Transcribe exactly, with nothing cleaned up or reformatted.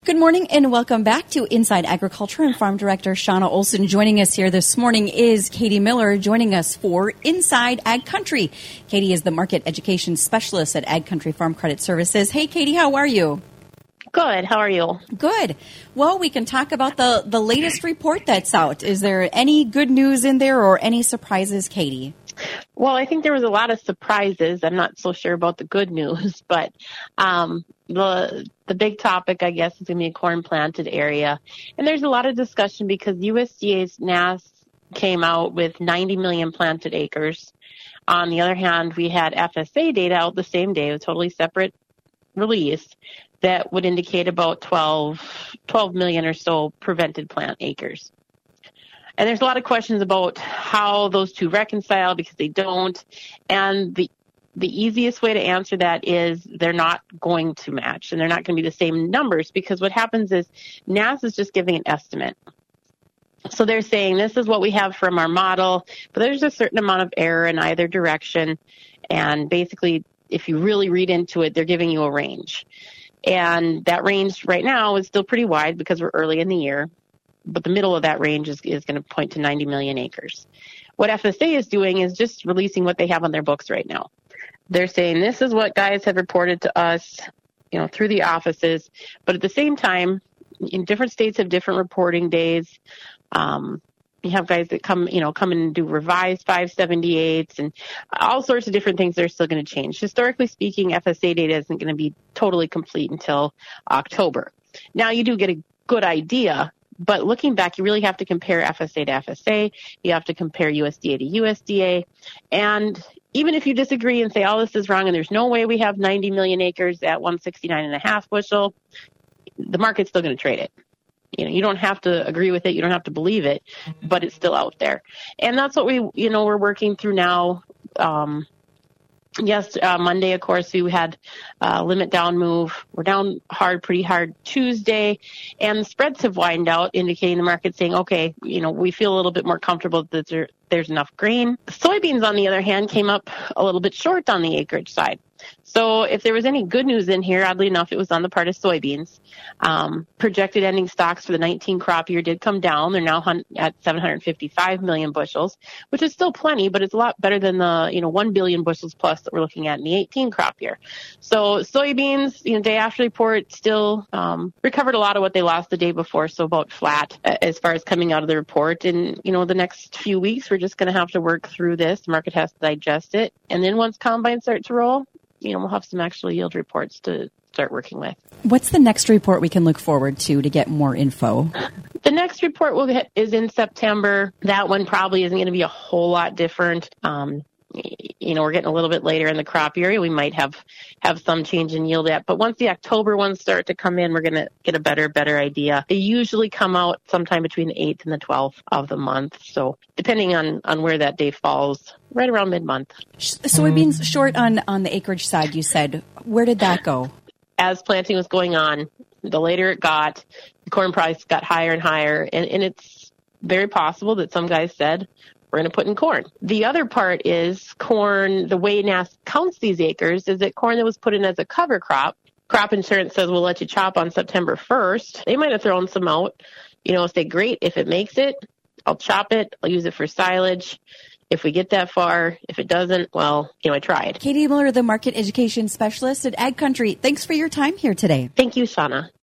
Good morning and welcome back to Inside Agriculture, and Farm Director Shauna Olson. Joining us here this morning is Katie Miller, joining us for Inside Ag Country. Katie is the Market Education Specialist at Ag Country Farm Credit Services. Hey, Katie, how are you? Good. How are you? Good. Well, we can talk about the, the latest report that's out. Is there any good news in there or any surprises, Katie? Well, I think there was a lot of surprises. I'm not so sure about the good news, but um, the the big topic, I guess, is going to be corn planted area. And there's a lot of discussion because U S D A's N A S came out with ninety million planted acres. On the other hand, we had F S A data out the same day, a totally separate release, that would indicate about twelve, twelve million or so prevented plant acres. And there's a lot of questions about how those two reconcile because they don't. And the the easiest way to answer that is they're not going to match and they're not going to be the same numbers, because what happens is N A S is just giving an estimate. So they're saying this is what we have from our model, but there's a certain amount of error in either direction. And basically, if you really read into it, they're giving you a range. And that range right now is still pretty wide because we're early in the year. But the middle of that range is, is going to point to ninety million acres. What F S A is doing is just releasing what they have on their books right now. They're saying this is what guys have reported to us, you know, through the offices. But at the same time, in different states have different reporting days. Um, you have guys that come, you know, come in and do revised five seventy-eights and all sorts of different things that are still going to change. Historically speaking, F S A data isn't going to be totally complete until October. Now, you do get a good idea. But looking back, you really have to compare F S A to F S A. You have to compare U S D A to U S D A. And even if you disagree and say, oh, this is wrong and there's no way we have ninety million acres at one sixty-nine and a half bushel, the market's still going to trade it. You know, you don't have to agree with it. You don't have to believe it, but it's still out there. And that's what we, you know, we're working through now. Um, Yes, uh, Monday, of course, we had uh, limit down move. We're down hard, pretty hard Tuesday, and the spreads have widened out, indicating the market saying, okay, you know, we feel a little bit more comfortable that there, there's enough grain. Soybeans, on the other hand, came up a little bit short on the acreage side. So if there was any good news in here, oddly enough, it was on the part of soybeans. Um, projected ending stocks for the nineteen crop year did come down. They're now at seven hundred fifty-five million bushels, which is still plenty, but it's a lot better than the, you know, one billion bushels plus that we're looking at in the eighteen crop year. So soybeans, you know, day after report still um, recovered a lot of what they lost the day before, so about flat as far as coming out of the report. And, you know, the next few weeks, we're just going to have to work through this. The market has to digest it. And then once combines start to roll, you know, we'll have some actual yield reports to start working with. What's the next report we can look forward to to get more info? The next report we'll get is in September. That one probably isn't going to be a whole lot different. Um, you know, we're getting a little bit later in the crop year. We might have, have some change in yield yet. But once the October ones start to come in, we're going to get a better, better idea. They usually come out sometime between the eighth and the twelfth of the month. So depending on, on where that day falls, right around mid-month. Soybeans short on, on the acreage side, you said. Where did that go? As planting was going on, the later it got, the corn price got higher and higher. And, and it's very possible that some guys said, we're going to put in corn. The other part is corn, the way N A S counts these acres is that corn that was put in as a cover crop, crop insurance says we'll let you chop on September first. They might have thrown some out, you know, say, great, if it makes it, I'll chop it, I'll use it for silage. If we get that far, if it doesn't, well, you know, I tried. Katie Miller, the Market Education Specialist at Ag Country. Thanks for your time here today. Thank you, Shauna.